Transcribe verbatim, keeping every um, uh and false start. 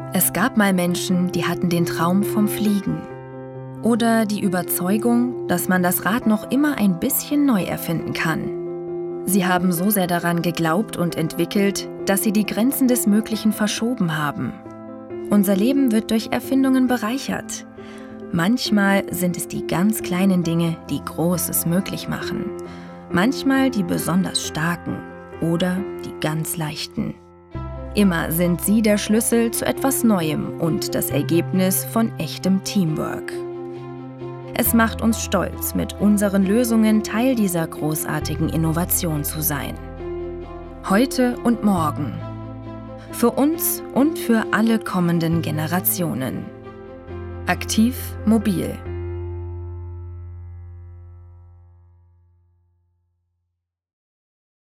Es gab mal Menschen, die hatten den Traum vom Fliegen. Oder die Überzeugung, dass man das Rad noch immer ein bisschen neu erfinden kann. Sie haben so sehr daran geglaubt und entwickelt, dass sie die Grenzen des Möglichen verschoben haben. Unser Leben wird durch Erfindungen bereichert. Manchmal sind es die ganz kleinen Dinge, die Großes möglich machen. Manchmal die besonders starken oder die ganz leichten. Immer sind sie der Schlüssel zu etwas Neuem und das Ergebnis von echtem Teamwork. Es macht uns stolz, mit unseren Lösungen Teil dieser großartigen Innovation zu sein. Heute und morgen. Für uns und für alle kommenden Generationen. Aktiv mobil.